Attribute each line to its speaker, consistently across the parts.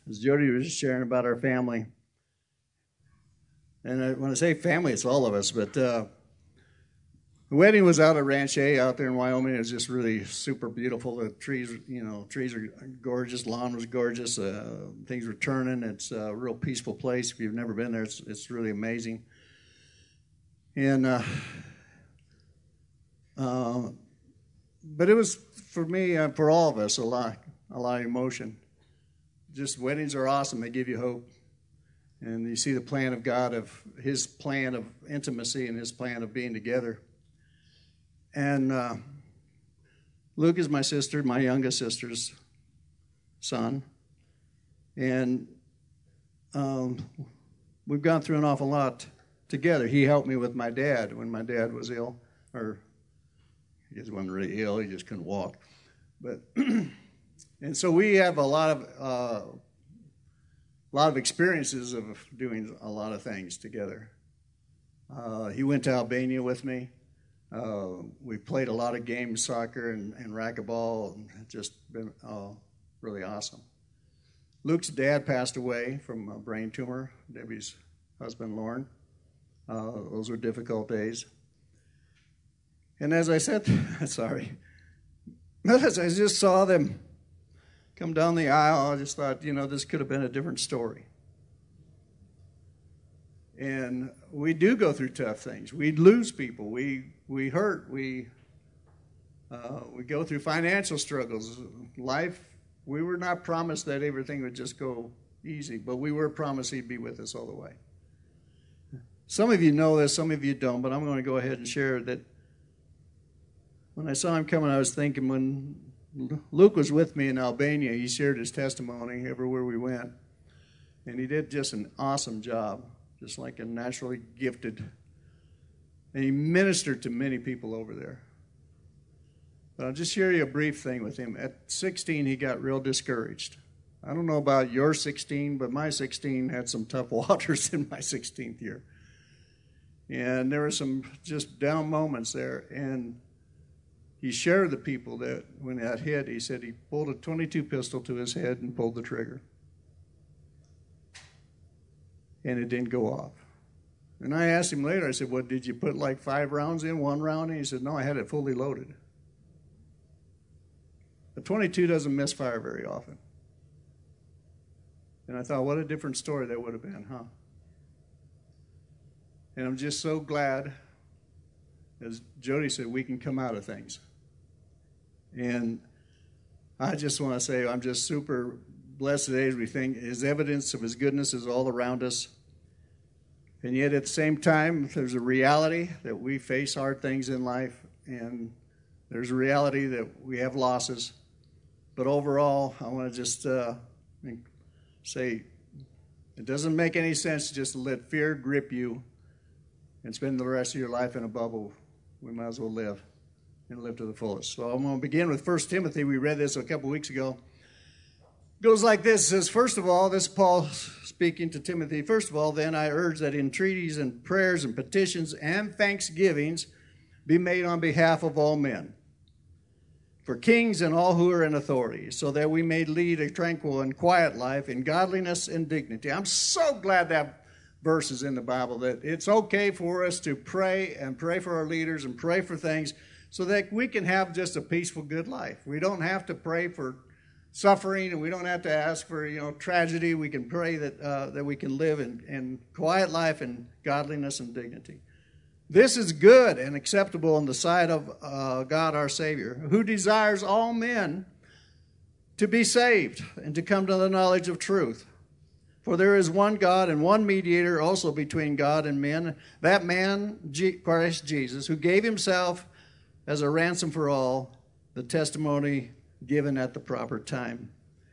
Speaker 1: as Jody was sharing about our family, and when I say family, it's all of us, but the wedding was out at Ranch A out there in Wyoming. It was just really super beautiful. The trees, trees are gorgeous. Lawn was gorgeous. Things were turning. It's a real peaceful place. If you've never been there, it's really amazing. And but it was for me, for all of us, a lot of emotion. Just weddings are awesome. They give you hope. And you see the plan of God, of his plan of intimacy and his plan of being together. And Luke is my sister, my youngest sister's son. And we've gone through an awful lot together. He helped me with my dad when my dad was ill. Or he just wasn't really ill, he just couldn't walk. But and so we have a lot of experiences of doing a lot of things together. He went to Albania with me. We played a lot of games, soccer and racquetball, and it's just been really awesome. Luke's dad passed away from a brain tumor, Debbie's husband, Lauren. Those were difficult days. And as I said, as I just saw them come down the aisle, I just thought, this could have been a different story. And we do go through tough things. We lose people. We hurt. We go through financial struggles. Life, we were not promised that everything would just go easy, but we were promised he'd be with us all the way. Some of you know this, some of you don't, but I'm going to go ahead and share that when I saw him coming, I was thinking when Luke was with me in Albania, he shared his testimony everywhere we went, and he did just an awesome job, just like a naturally gifted. And he ministered to many people over there. But I'll just share you a brief thing with him. At 16, he got real discouraged. I don't know about your 16, but my 16 had some tough waters in my 16th year. And there were some just down moments there. And he shared with the people that when that hit, he said he pulled a .22 pistol to his head and pulled the trigger. And it didn't go off. And I asked him later, I said, what, did you put like 5 rounds in, 1 round in? He said, no, I had it fully loaded. A .22 doesn't misfire very often. And I thought, what a different story that would have been, huh? And I'm just so glad, as Jody said, we can come out of things. And I just want to say I'm just super blessed today as we think his evidence of his goodness is all around us. And yet at the same time, there's a reality that we face hard things in life, and there's a reality that we have losses. But overall, I want to just say it doesn't make any sense just to let fear grip you and spend the rest of your life in a bubble. We might as well live and live to the fullest. So I'm going to begin with 1 Timothy. We read this a couple weeks ago. It goes like this. It says, first of all, this is Paul speaking to Timothy. First of all, then I urge that entreaties and prayers and petitions and thanksgivings be made on behalf of all men, for kings and all who are in authority, so that we may lead a tranquil and quiet life in godliness and dignity. I'm so glad that verse is in the Bible, that it's okay for us to pray and pray for our leaders and pray for things so that we can have just a peaceful, good life. We don't have to pray for suffering, and we don't have to ask for tragedy. We can pray that we can live in quiet life and godliness and dignity. This is good and acceptable in the sight of God our Savior, who desires all men to be saved and to come to the knowledge of truth. For there is one God and one mediator also between God and men, that man, Christ Jesus, who gave himself as a ransom for all, the testimony given at the proper time.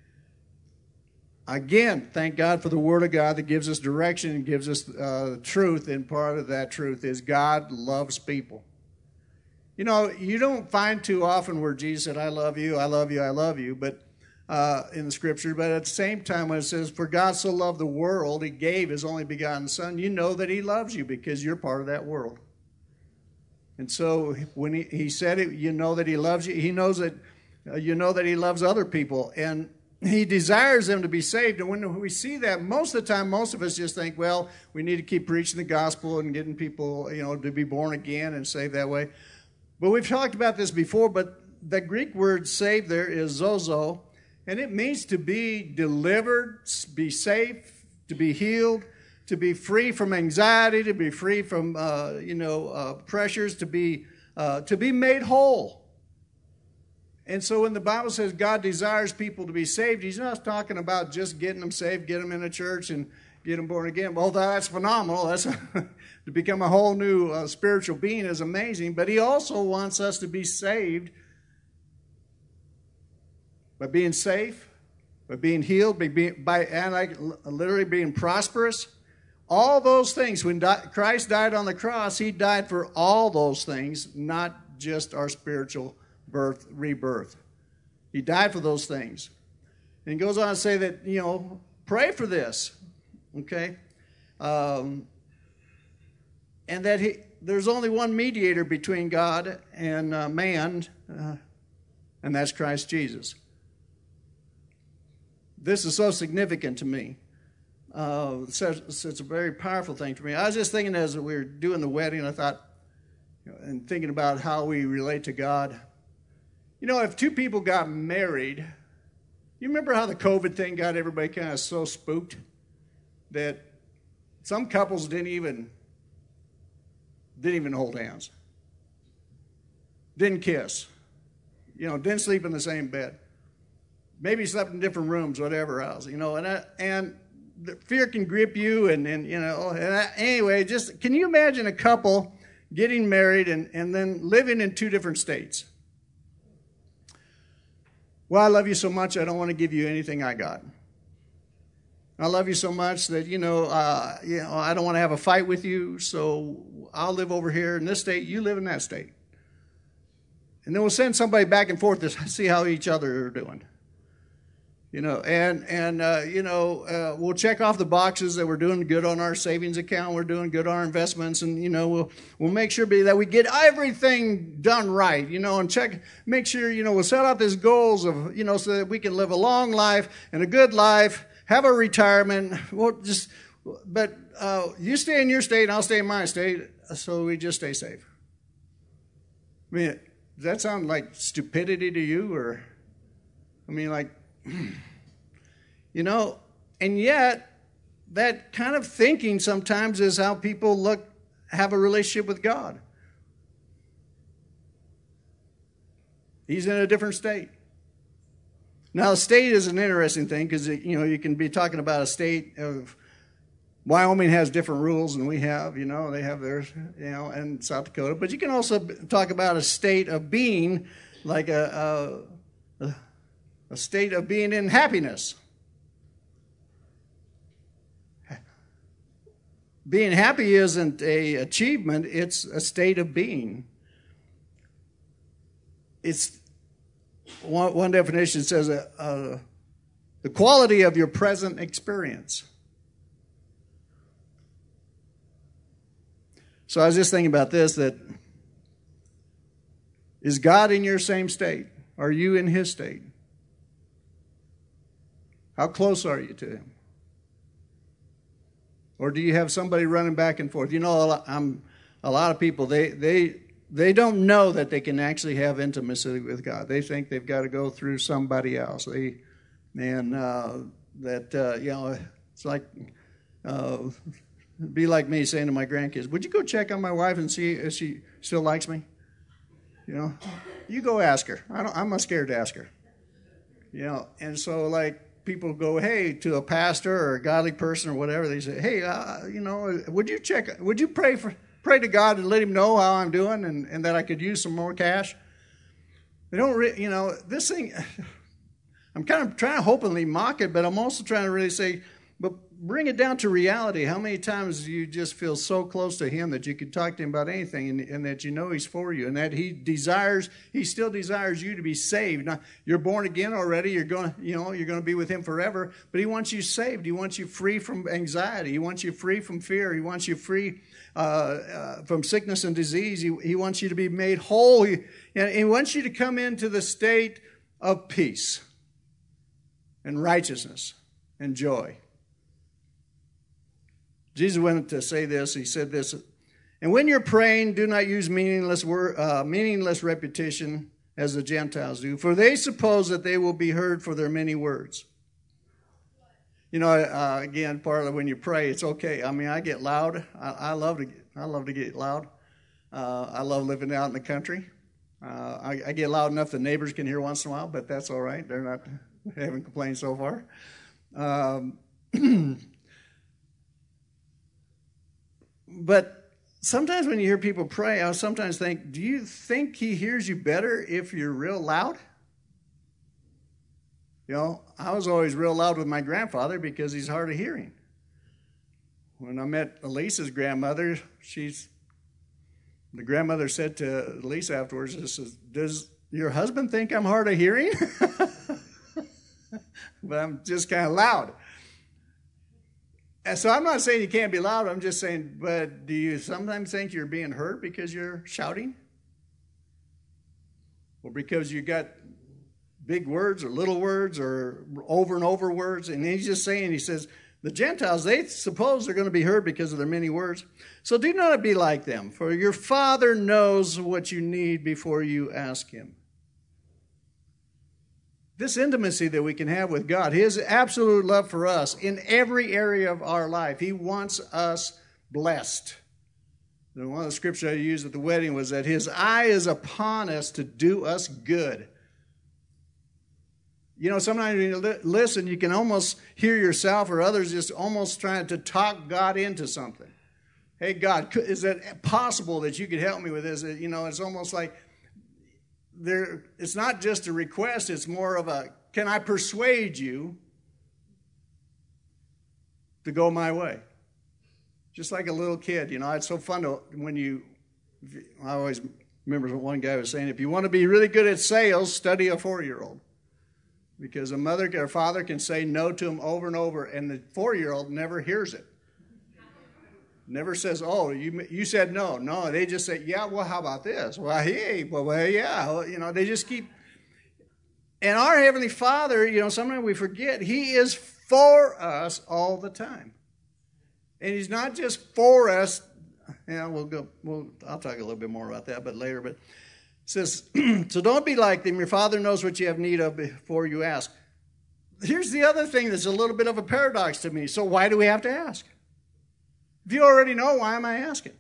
Speaker 1: Again, thank God for the Word of God that gives us direction and gives us truth, and part of that truth is God loves people. You don't find too often where Jesus said, I love you, I love you, I love you, but in the Scripture, but at the same time when it says, for God so loved the world, he gave his only begotten Son, you know that he loves you because you're part of that world. And so when he said it, you know that he loves you. He knows that you know that he loves other people. And he desires them to be saved. And when we see that, most of the time, most of us just think, well, we need to keep preaching the gospel and getting people, to be born again and saved that way. But we've talked about this before, but the Greek word saved there is zozo, and it means to be delivered, be safe, to be healed, to be free from anxiety, to be free from, pressures, to be made whole. And so when the Bible says God desires people to be saved, he's not talking about just getting them saved, get them in a church and get them born again. Well, that's phenomenal. That's to become a whole new spiritual being is amazing. But he also wants us to be saved by being safe, by being healed, literally being prosperous. All those things. When Christ died on the cross, he died for all those things, not just our spiritual rebirth. He died for those things. And he goes on to say that, pray for this, okay? And that there's only one mediator between God and man, and that's Christ Jesus. This is so significant to me. It's a very powerful thing for me. I was just thinking as we were doing the wedding, I thought, and thinking about how we relate to God. If two people got married, you remember how the COVID thing got everybody kind of so spooked that some couples didn't even hold hands, didn't kiss, didn't sleep in the same bed, maybe slept in different rooms, whatever else, and the fear can grip you, anyway, just can you imagine a couple getting married and then living in two different states? Well, I love you so much, I don't want to give you anything I got. I love you so much that, I don't want to have a fight with you, so I'll live over here in this state, you live in that state. And then we'll send somebody back and forth to see how each other are doing. We'll check off the boxes that we're doing good on our savings account, we're doing good on our investments, and, we'll make sure that we get everything done right, and make sure, we'll set out these goals of, so that we can live a long life and a good life, have a retirement, but you stay in your state and I'll stay in my state, so we just stay safe. I mean, does that sound like stupidity to you, or, and yet that kind of thinking sometimes is how people have a relationship with God. He's in a different state. Now, a state is an interesting thing because, you can be talking about a state of Wyoming has different rules than we have, they have theirs, and South Dakota. But you can also talk about a state of being, like a state of being in happiness. Being happy isn't an achievement, it's a state of being. It's one definition says the quality of your present experience. So I was just thinking about this, that is God in your same state? Are you in his state? How close are you to him? Or do you have somebody running back and forth? A lot of people, they don't know that they can actually have intimacy with God. They think they've got to go through somebody else. It's like, it'd be like me saying to my grandkids, would you go check on my wife and see if she still likes me? You go ask her. I'm not scared to ask her. And so people go, hey, to a pastor or a godly person or whatever, they say, hey, would you pray to God and let him know how I'm doing and that I could use some more cash? They don't this thing, I'm kind of trying to hopefully mock it, but I'm also trying to really say, but bring it down to reality. How many times do you just feel so close to him that you could talk to him about anything and that he's for you and that he still desires you to be saved. Now, you're born again already. You're going to be with him forever, but he wants you saved. He wants you free from anxiety. He wants you free from fear. He wants you free from sickness and disease. He wants you to be made whole. He wants you to come into the state of peace. and righteousness and joy. Jesus went to say this. He said this, and when you're praying, do not use meaningless repetition as the Gentiles do, for they suppose that they will be heard for their many words. You know, again, part of when you pray, it's okay. I mean, I get loud. I love to get loud. I love living out in the country. I get loud enough the neighbors can hear once in a while, but that's all right. They're not haven't complained so far. But sometimes when you hear people pray, I sometimes think, do you think he hears you better if you're real loud? You know, I was always real loud with my grandfather because he's hard of hearing. When I met Elisa's grandmother, the grandmother said to Elisa afterwards, does your husband think I'm hard of hearing? But I'm just kind of loud. And so I'm not saying you can't be loud. I'm just saying, but do you sometimes think you're being hurt because you're shouting? Or because you got big words or little words or over and over words? And he's just saying, he says, the Gentiles, they suppose they're going to be heard because of their many words. So do not be like them, for your Father knows what you need before you ask him. This intimacy that we can have with God, his absolute love for us in every area of our life, he wants us blessed. And one of the scriptures I used at the wedding was that his eye is upon us to do us good. You know, sometimes when you listen, you can almost hear yourself or others just almost trying to talk God into something. Hey, God, is it possible that you could help me with this? You know, it's almost like it's not just a request, it's more of a, can I persuade you to go my way? Just like a little kid, you know, it's so fun I always remember what one guy was saying, if you want to be really good at sales, study a 4-year-old. Because a mother or father can say no to him over and over, and the 4-year-old never hears it. Never says, oh, you said no. No, they just say, yeah, well, how about this? Well, hey, well, yeah. You know, they just keep. And our Heavenly Father, you know, sometimes we forget, he is for us all the time. And he's not just for us. Yeah, I'll talk a little bit more about that, but later. But it says, so don't be like them. Your Father knows what you have need of before you ask. Here's the other thing that's a little bit of a paradox to me. So why do we have to ask? If you already know, why am I asking?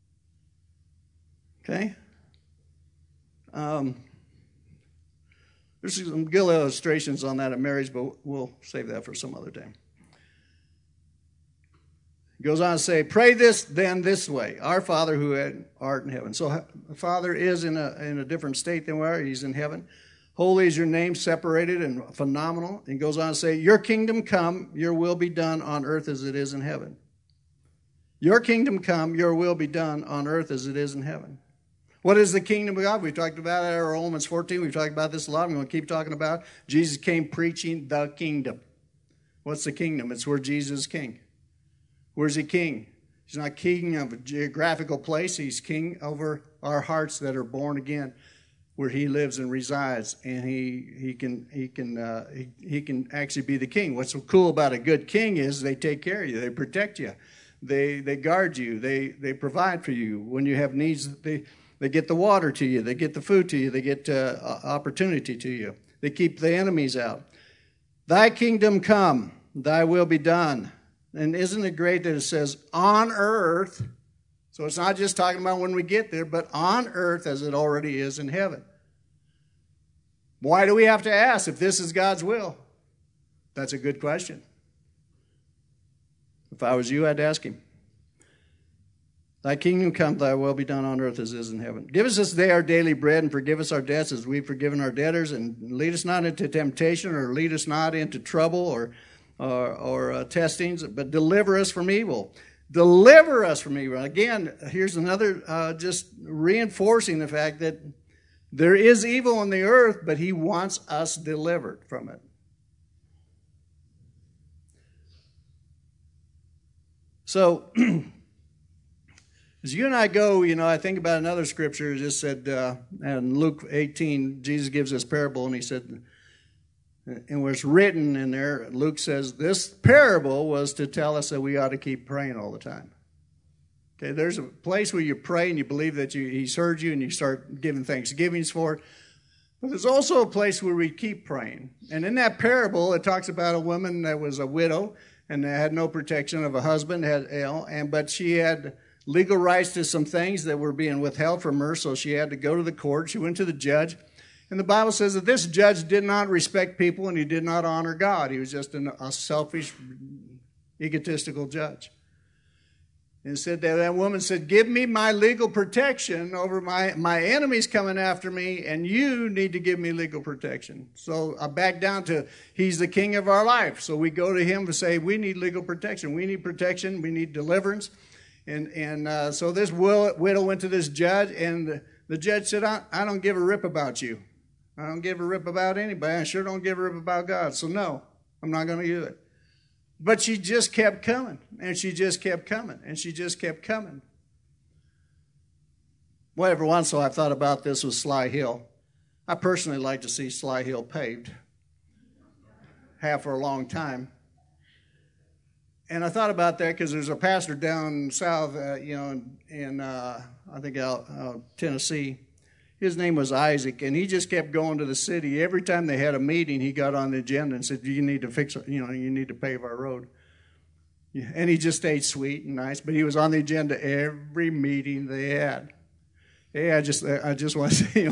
Speaker 1: Okay? There's some good illustrations on that at marriage, but we'll save that for some other time. He goes on to say, pray this then this way, our Father who art in heaven. So the Father is in a different state than we are. He's in heaven. Holy is your name, separated and phenomenal. And he goes on to say, your kingdom come, your will be done on earth as it is in heaven. Your kingdom come, your will be done on earth as it is in heaven. What is the kingdom of God? We've talked about it in Romans 14. We've talked about this a lot. We're going to keep talking about it. Jesus came preaching the kingdom. What's the kingdom? It's where Jesus is king. Where's he king? He's not king of a geographical place. He's king over our hearts that are born again, where he lives and resides, and he can actually be the king. What's so cool about a good king is they take care of you. They protect you. They guard you. They provide for you. When you have needs, they get the water to you. They get the food to you. They get opportunity to you. They keep the enemies out. Thy kingdom come, thy will be done. And isn't it great that it says on earth? So it's not just talking about when we get there, but on earth as it already is in heaven. Why do we have to ask if this is God's will? That's a good question. If I was you, I'd ask him. Thy kingdom come, thy will be done on earth as it is in heaven. Give us this day our daily bread, and forgive us our debts as we've forgiven our debtors, and lead us not into temptation, or lead us not into trouble or testings, but deliver us from evil. Deliver us from evil. Again, here's another just reinforcing the fact that there is evil on the earth, but he wants us delivered from it. So, as you and I go, you know, I think about another scripture. It just said in Luke 18, Jesus gives this parable, and he said, And what's written in there, Luke says, this parable was to tell us that we ought to keep praying all the time. Okay, there's a place where you pray and you believe that he's heard you and you start giving thanksgivings for it. But there's also a place where we keep praying. And in that parable, it talks about a woman that was a widow and had no protection of a husband, but she had legal rights to some things that were being withheld from her, so she had to go to the court. She went to the judge. And the Bible says that this judge did not respect people and he did not honor God. He was just a selfish, egotistical judge. And said that woman said, give me my legal protection over my enemies coming after me, and you need to give me legal protection. So I back down to he's the king of our life. So we go to him to say, we need legal protection. We need protection. We need deliverance. And so this widow went to this judge, and the judge said, I don't give a rip about you. I don't give a rip about anybody. I sure don't give a rip about God. So no, I'm not going to do it. But she just kept coming, and she just kept coming, and she just kept coming. Well, every once in a while I thought about this with Sly Hill. I personally like to see Sly Hill paved. Have for a long time. And I thought about that because there's a pastor down south, in I think Tennessee. His name was Isaac, and he just kept going to the city. Every time they had a meeting, he got on the agenda and said, you need to fix it, you need to pave our road. And he just stayed sweet and nice, but he was on the agenda every meeting they had. Yeah, I just want to say,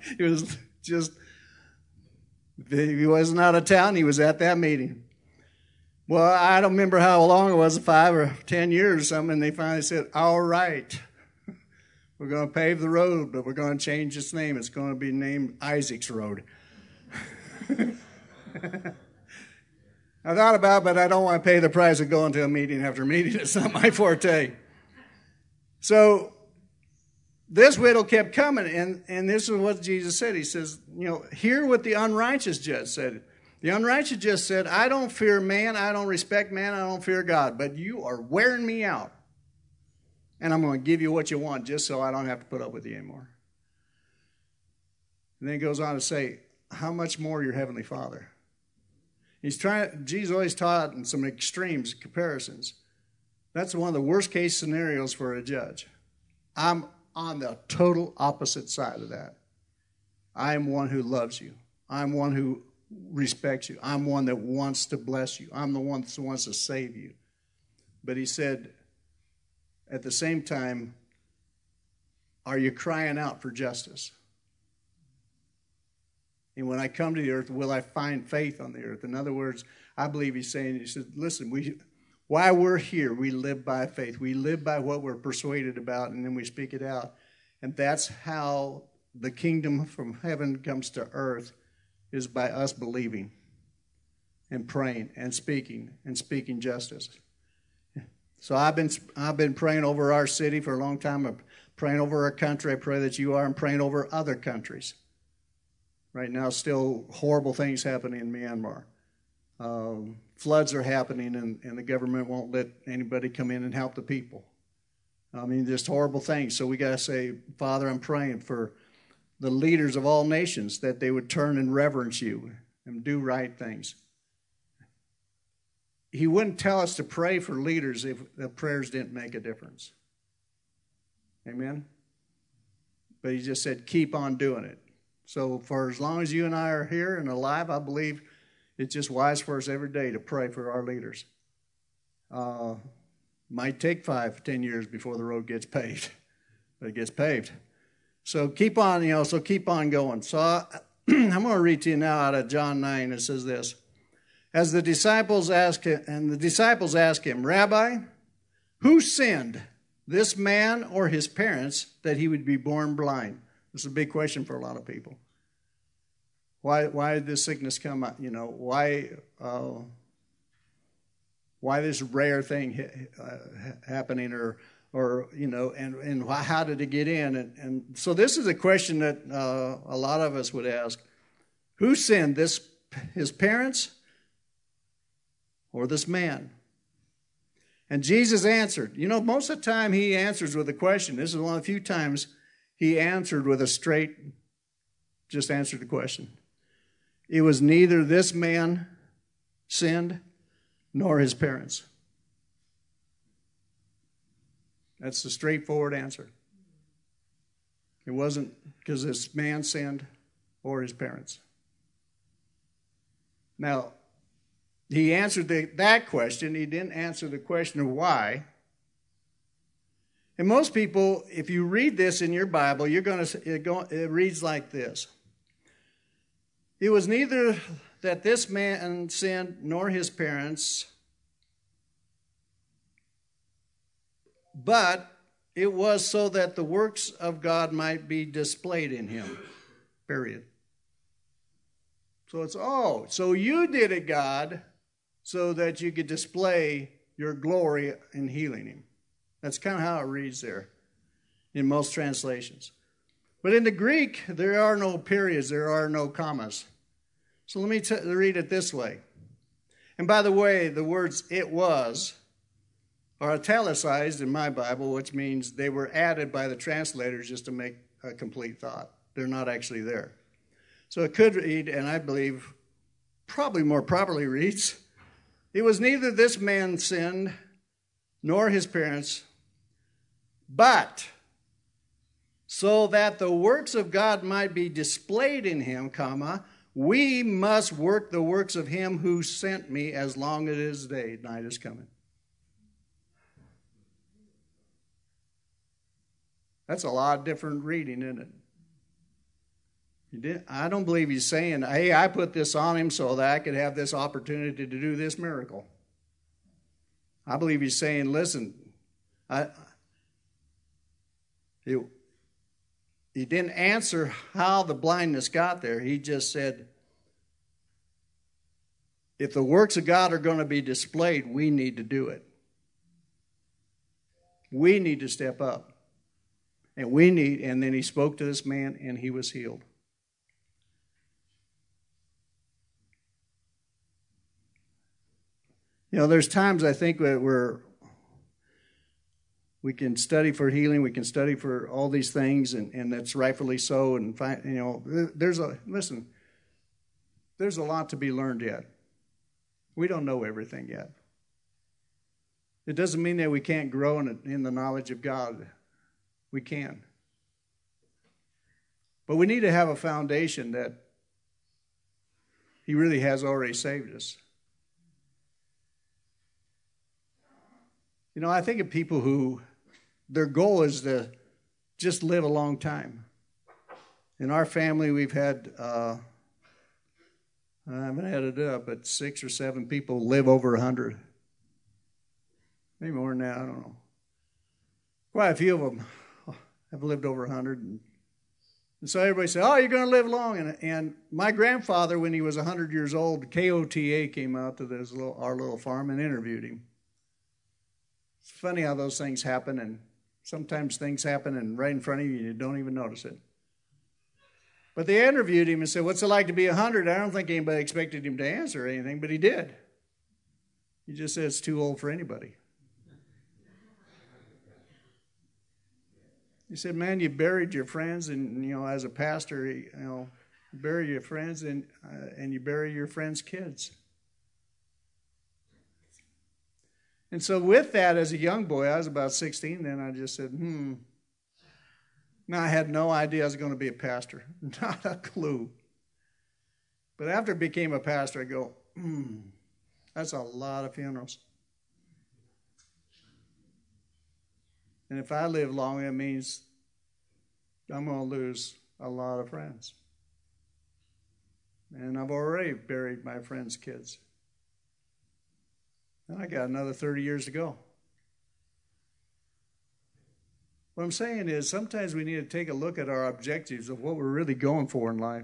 Speaker 1: he wasn't out of town, he was at that meeting. Well, I don't remember how long it was, 5 or 10 years or something, and they finally said, all right. We're going to pave the road, but we're going to change its name. It's going to be named Isaac's Road. I thought about it, but I don't want to pay the price of going to a meeting after meeting. It's not my forte. So this widow kept coming, and this is what Jesus said. He says, hear what the unrighteous judge said. The unrighteous judge said, I don't fear man, I don't respect man, I don't fear God, but you are wearing me out. And I'm going to give you what you want just so I don't have to put up with you anymore. And then he goes on to say, how much more your heavenly Father? Jesus always taught in some extremes, comparisons. That's one of the worst case scenarios for a judge. I'm on the total opposite side of that. I'm one who loves you. I'm one who respects you. I'm one that wants to bless you. I'm the one that wants to save you. But he said, at the same time, are you crying out for justice? And when I come to the earth, will I find faith on the earth? In other words, I believe he said, listen, while we're here, we live by faith. We live by what we're persuaded about, and then we speak it out. And that's how the kingdom from heaven comes to earth, is by us believing and praying and speaking justice. So I've been praying over our city for a long time. I'm praying over our country. I pray that you are. I'm praying over other countries. Right now, still horrible things happening in Myanmar. Floods are happening, and the government won't let anybody come in and help the people. I mean, just horrible things. So we got to say, Father, I'm praying for the leaders of all nations, that they would turn and reverence you and do right things. He wouldn't tell us to pray for leaders if the prayers didn't make a difference. Amen? But he just said, keep on doing it. So for as long as you and I are here and alive, I believe it's just wise for us every day to pray for our leaders. Might take 5, 10 years before the road gets paved, but it gets paved. So keep on, keep on going. So I'm going to read to you now out of John 9. It says this. As the disciples asked him, Rabbi, who sinned, this man or his parents, that he would be born blind? This is a big question for a lot of people. Why did this sickness come up? Why this rare thing happening, and how did it get in? And so this is a question that a lot of us would ask: who sinned, his parents or this man? And Jesus answered. Most of the time he answers with a question. This is one of the few times he answered with a straight, just answered the question. it was neither this man sinned nor his parents. That's the straightforward answer. It wasn't because this man sinned or his parents. Now, he answered that question. He didn't answer the question of why. And most people, if you read this in your Bible, it reads like this. It was neither that this man sinned nor his parents, but it was so that the works of God might be displayed in him. Period. So it's, so you did it, God, so that you could display your glory in healing him. That's kind of how it reads there in most translations. But in the Greek, there are no periods, there are no commas. So let me read it this way. And by the way, the words "it was" are italicized in my Bible, which means they were added by the translators just to make a complete thought. They're not actually there. So it could read, and I believe probably more properly reads, it was neither this man sinned nor his parents, but so that the works of God might be displayed in him, we must work the works of him who sent me as long as it is day. Night is coming. That's a lot different reading, isn't it? I don't believe he's saying, hey, I put this on him so that I could have this opportunity to do this miracle. I believe he's saying, listen, he didn't answer how the blindness got there. He just said, if the works of God are going to be displayed, we need to do it. We need to step up. And then he spoke to this man and he was healed. There's times I think that we can study for healing, we can study for all these things, and that's rightfully so. And there's a lot to be learned yet. We don't know everything yet. It doesn't mean that we can't grow in the knowledge of God. We can. But we need to have a foundation that he really has already saved us. I think of people who their goal is to just live a long time. In our family, we've had, I haven't added it up, but 6 or 7 people live over 100. Maybe more than that, I don't know. Quite a few of them have lived over 100. And so everybody said, you're going to live long. And my grandfather, when he was 100 years old, KOTA came out to our little farm and interviewed him. It's funny how those things happen, and sometimes things happen and right in front of you and you don't even notice it. But they interviewed him and said, what's it like to be 100? I don't think anybody expected him to answer anything, but he did. He just said it's too old for anybody. He said, man, you buried your friends, and, as a pastor, you bury your friends and you bury your friends' kids. And so with that, as a young boy, I was about 16 then, I just said, Now, I had no idea I was going to be a pastor. Not a clue. But after I became a pastor, I go, that's a lot of funerals. And if I live long, it means I'm going to lose a lot of friends. And I've already buried my friends' kids. And I got another 30 years to go. What I'm saying is sometimes we need to take a look at our objectives of what we're really going for in life.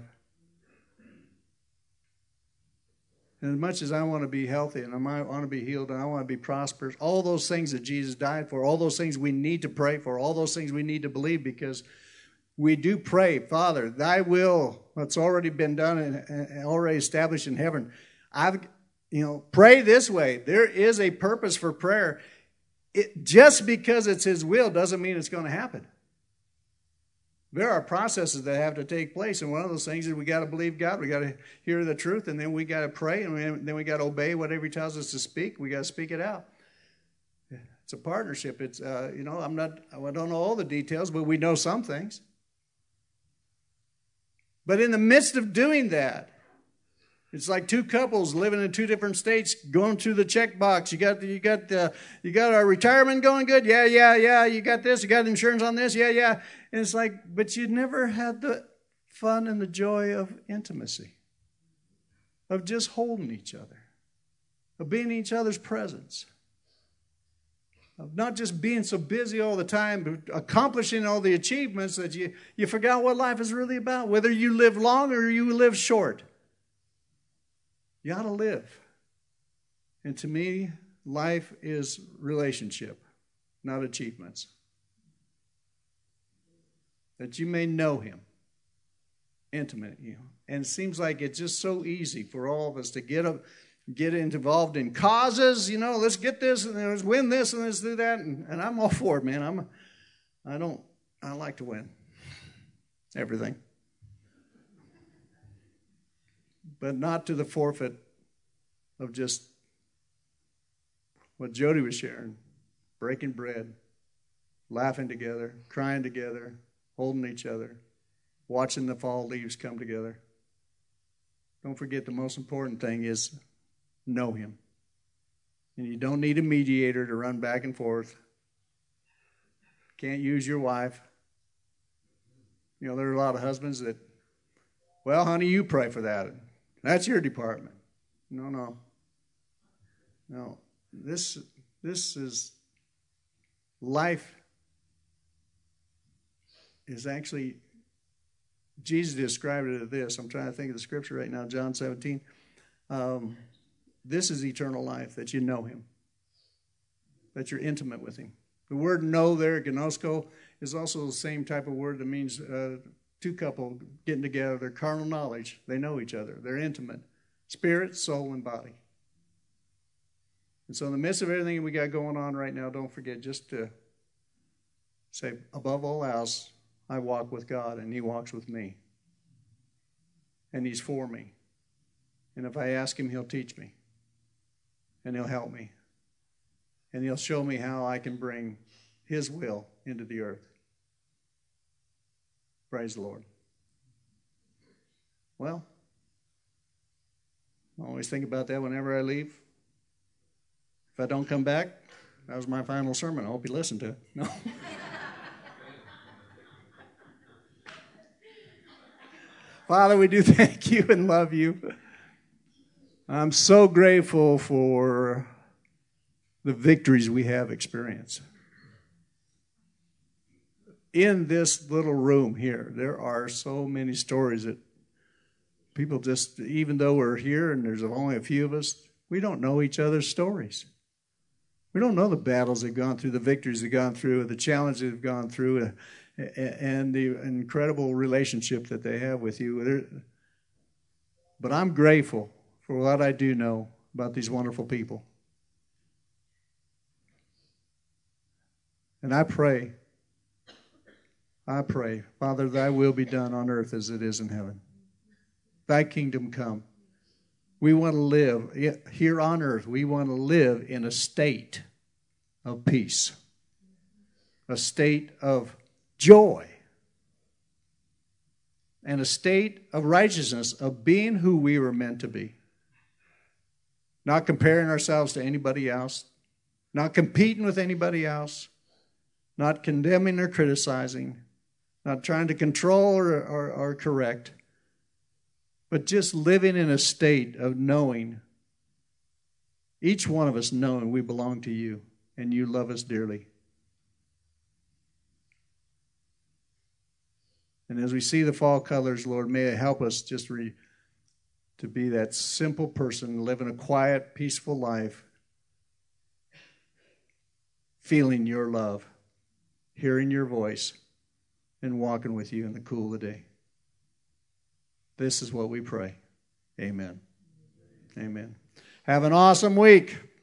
Speaker 1: And as much as I want to be healthy and I want to be healed and I want to be prosperous, all those things that Jesus died for, all those things we need to pray for, all those things we need to believe, because we do pray, Father, thy will, that's already been done and already established in heaven. Pray this way. There is a purpose for prayer. Just because it's his will doesn't mean it's going to happen. There are processes that have to take place, and one of those things is we got to believe God. We got to hear the truth, and then we got to pray, and then we got to obey whatever He tells us to speak. We got to speak it out. It's a partnership. It's I don't know all the details, but we know some things. But in the midst of doing that, it's like two couples living in two different states, going through the checkbox. You got our retirement going good? Yeah. You got this? You got insurance on this? Yeah. And it's like, but you never had the fun and the joy of intimacy, of just holding each other, of being in each other's presence, of not just being so busy all the time, but accomplishing all the achievements that you forgot what life is really about, whether you live long or you live short. You ought to live. And to me, life is relationship, not achievements. That you may know Him, intimate. And it seems like it's just so easy for all of us to get involved in causes. Let's get this and let's win this and let's do that. And I'm all for it, man. I like to win everything. But not to the forfeit of just what Jody was sharing, breaking bread, laughing together, crying together, holding each other, watching the fall leaves come together. Don't forget the most important thing is know Him. And you don't need a mediator to run back and forth. Can't use your wife. There are a lot of husbands that, well, honey, you pray for that. That's your department. No. This is life. Is actually, Jesus described it as this. I'm trying to think of the scripture right now, John 17. This is eternal life, that you know Him, that you're intimate with Him. The word know there, gnosko, is also the same type of word that means two couple getting together. They're carnal knowledge. They know each other. They're intimate. Spirit, soul, and body. And so in the midst of everything we got going on right now, don't forget just to say, above all else, I walk with God, and He walks with me. And He's for me. And if I ask Him, He'll teach me. And He'll help me. And He'll show me how I can bring His will into the earth. Praise the Lord. Well, I always think about that whenever I leave. If I don't come back, that was my final sermon. I hope you listen to it. No. Father, we do thank You and love You. I'm so grateful for the victories we have experienced. In this little room here, there are so many stories that people just, even though we're here and there's only a few of us, we don't know each other's stories. We don't know the battles they've gone through, the victories they've gone through, the challenges they've gone through, and the incredible relationship that they have with You. But I'm grateful for what I do know about these wonderful people. And I pray, Father, Thy will be done on earth as it is in heaven. Thy kingdom come. We want to live here on earth. We want to live in a state of peace, a state of joy, and a state of righteousness, of being who we were meant to be. Not comparing ourselves to anybody else, not competing with anybody else, not condemning or criticizing, not trying to control or correct, but just living in a state of knowing, each one of us knowing we belong to You and You love us dearly. And as we see the fall colors, Lord, may it help us just to be that simple person, living a quiet, peaceful life, feeling Your love, hearing Your voice, and walking with You in the cool of the day. This is what we pray. Amen. Amen. Have an awesome week.